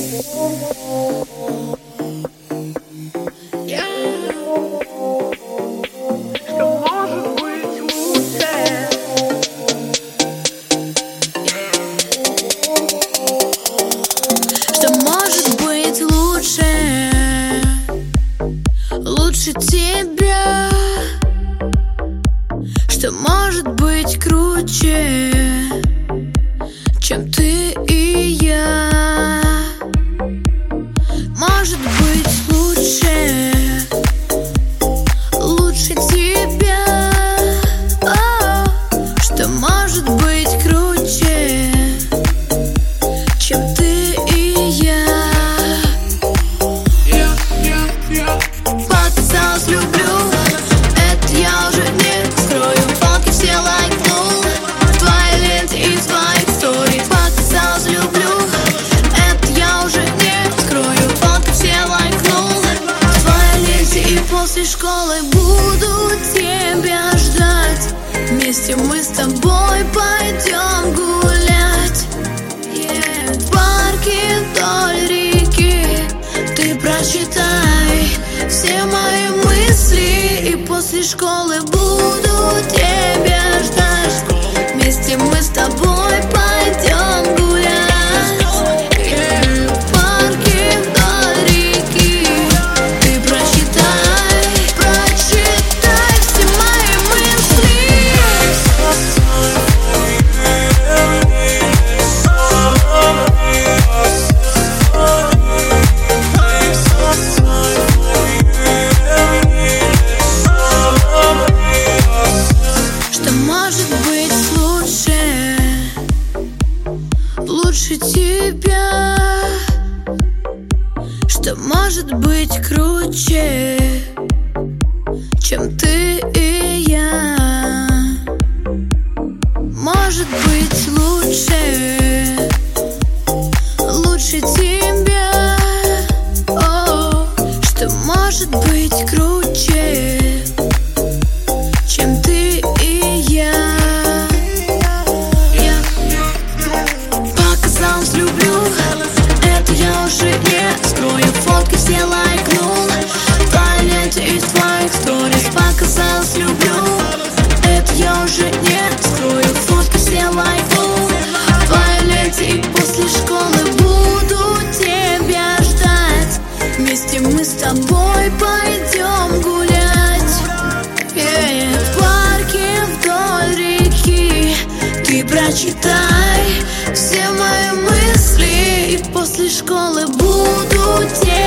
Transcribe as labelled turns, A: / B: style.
A: Лучше тебя, что может быть круче, чем ты и я. Может быть лучше, лучше тебя, что может быть круче, чем ты и я. Показалось, люблю, это я уже не скрою. Фотки все лайкнул, твои ленты и твоих историй. Показалось, люблю, это я уже не скрою. Фотки все лайкнул, твои ленты. И после школы буду тебя ждать. Вместе мы с тобой пойдем гулять, в парке вдоль реки. Ты прочитай все мои мысли, и после школы буду тебя ждать. Вместе мы с тобой пойдем гулять, в парке вдоль реки. Ты прочитай все мои мысли. Лучше тебя, что может быть круче, чем ты и я. Может быть лучше, лучше тебя, что может быть круче, чем ты и я. Люблю, это я уже не скрою. Фотки все лайкнул, твои ленты из твоих сториз. Показалось, люблю, это я уже не скрою. Фотки все лайкнул, твои ленты. И после школы буду тебя ждать. Вместе мы с тобой пойдем гулять, в парке вдоль реки. Ты прочитай все мои мысли, и после школы буду тебя